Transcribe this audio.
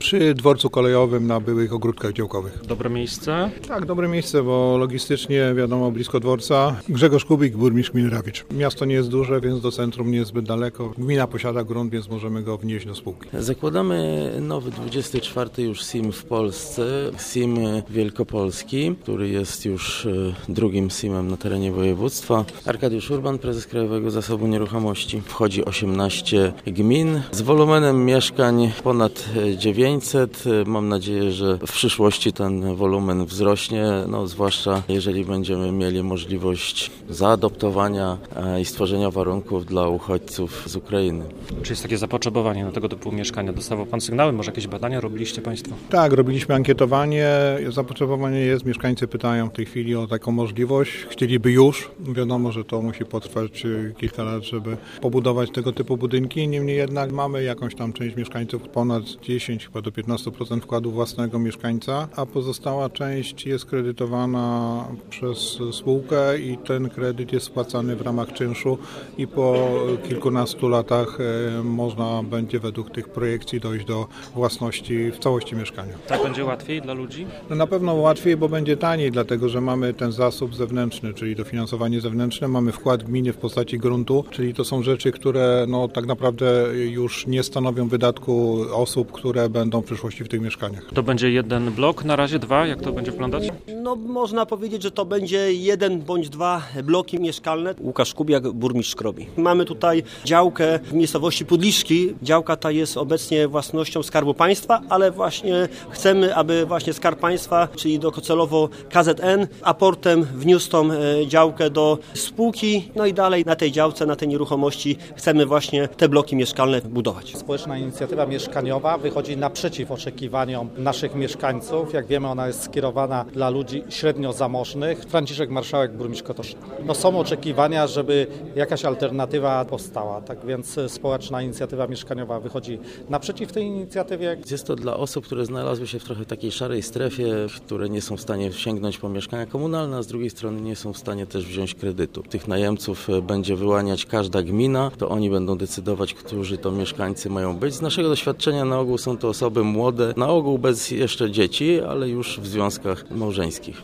Przy dworcu kolejowym na byłych ogródkach działkowych. Dobre miejsce? Tak, dobre miejsce, bo logistycznie wiadomo blisko dworca. Grzegorz Kubik, burmistrz gminy Rawicz. Miasto nie jest duże, więc do centrum nie jest zbyt daleko. Gmina posiada grunt, więc możemy go wnieść do spółki. Zakładamy nowy 24 już SIM w Polsce, SIM Wielkopolski, który jest już drugim SIM-em na terenie województwa. Arkadiusz Urban, prezes Krajowego Zasobu Nieruchomości. Wchodzi 18 gmin z wolumenem mieszkań ponad 900. Mam nadzieję, że w przyszłości ten wolumen wzrośnie, zwłaszcza jeżeli będziemy mieli możliwość zaadoptowania i stworzenia warunków dla uchodźców z Ukrainy. Czy jest takie zapotrzebowanie na tego typu mieszkania? Dostawał Pan sygnały? Może jakieś badania robiliście Państwo? Tak, robiliśmy ankietowanie. Zapotrzebowanie jest. Mieszkańcy pytają w tej chwili o taką możliwość. Chcieliby już. Wiadomo, że to musi potrwać kilka lat, żeby pobudować tego typu budynki. Niemniej jednak mamy jakąś tam część mieszkańców, ponad 10, chyba do 15% wkładu własnego mieszkańca, a pozostała część jest kredytowana przez spółkę i ten kredyt jest spłacany w ramach czynszu i po kilkunastu latach można będzie według tych projekcji dojść do własności w całości mieszkania. Tak będzie łatwiej dla ludzi? Na pewno łatwiej, bo będzie taniej, dlatego że mamy ten zasób zewnętrzny, czyli dofinansowanie zewnętrzne, mamy wkład gminy w postaci gruntu, czyli to są rzeczy, które tak naprawdę już nie stanowią wydatku osób, które będą w przyszłości w tych mieszkaniach. To będzie jeden blok, na razie dwa? Jak to będzie wyglądać? Można powiedzieć, że to będzie jeden bądź dwa bloki mieszkalne. Łukasz Kubiak, burmistrz Krobi. Mamy tutaj działkę w miejscowości Pudliszki. Działka ta jest obecnie własnością Skarbu Państwa, ale właśnie chcemy, aby właśnie Skarb Państwa, czyli docelowo KZN, aportem wniósł tą działkę do spółki, i dalej na tej działce, na tej nieruchomości chcemy właśnie te bloki mieszkalne budować. Społeczna inicjatywa mieszkaniowa wychodzi naprzeciw oczekiwaniom naszych mieszkańców. Jak wiemy, ona jest skierowana dla ludzi średnio zamożnych. Franciszek Marszałek, burmistrz Kotoszyna. Są oczekiwania, żeby jakaś alternatywa powstała. Tak więc społeczna inicjatywa mieszkaniowa wychodzi naprzeciw tej inicjatywie. Jest to dla osób, które znalazły się w trochę takiej szarej strefie, które nie są w stanie sięgnąć po mieszkania komunalne, a z drugiej strony nie są w stanie też wziąć kredytu. Tych najemców będzie wyłaniać każda gmina, to oni będą decydować, którzy to mieszkańcy mają być. Z naszego doświadczenia na ogół są to osoby młode, na ogół bez jeszcze dzieci, ale już w związkach małżeńskich.